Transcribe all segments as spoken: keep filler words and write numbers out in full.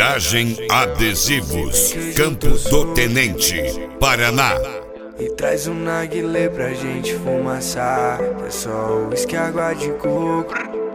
Garagem Adesivos, Campo do Tenente, Paraná. E traz um narguilé pra gente fumaçar. É só uísque, água de coco.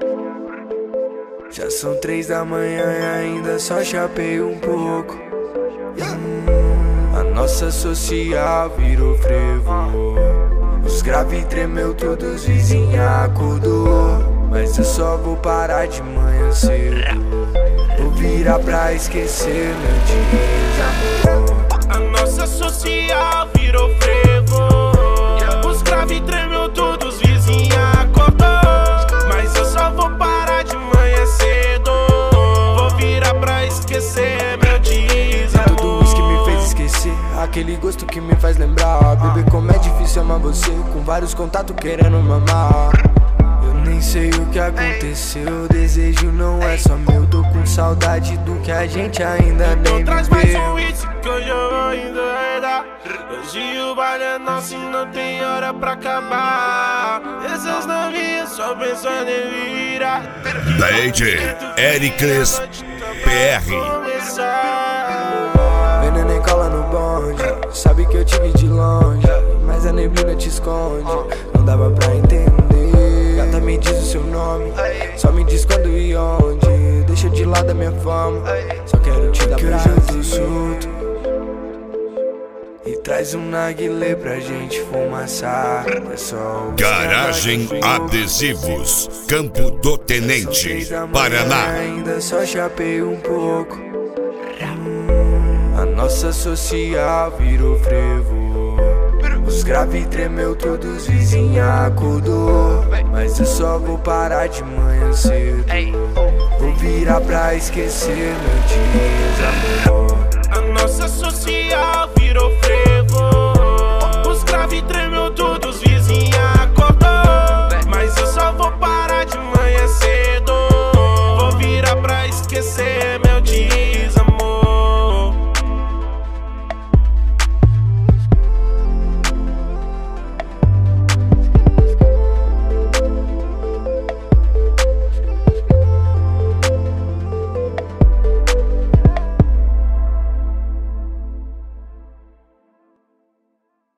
Já são três da manhã e ainda só chapei um pouco. hum, A nossa social virou frevo. Os graves tremeu, todos os vizinhos acordou. Mas eu só vou parar de manhã cedo. Vou virar pra esquecer meu desamor. A nossa social virou frevo. Os graves tremeu, todos os vizinhos acordou. Mas eu só vou parar de manhã cedo. Vou virar pra esquecer meu desamor. Tudo isso que me fez esquecer, aquele gosto que me faz lembrar. Beber como é difícil amar você, com vários contatos querendo mamar. Eu nem sei o que aconteceu, o desejo não é só meu. Tô com saudade do que a gente ainda nem Então traz mais viveu. um whisky que hoje eu vou endoidar. Hoje o baile é nosso e não tem hora pra acabar. Essas novinhas só pensando em virar. D J Ericles P R. Veneno nem cola no bonde, sabe que eu te vi de longe, mas a neblina te esconde, não dava pra entender. Gata, me diz o seu nome, só me diz quando e onde. Deixa de lado a minha fama, só quero te dar prazer. Que hoje eu tô solto. E traz um narguilé pra gente fumaçar. É só Garagem Adesivos, Campo do Tenente, Paraná. Ainda só chapei um pouco. A nossa social virou frevo. Os graves tremeu, todos os vizinhos acordou. Mas eu só vou parar de manhã cedo. Vou virar pra esquecer meu desamor. A nossa social virou frevo. Os graves tremeu, todos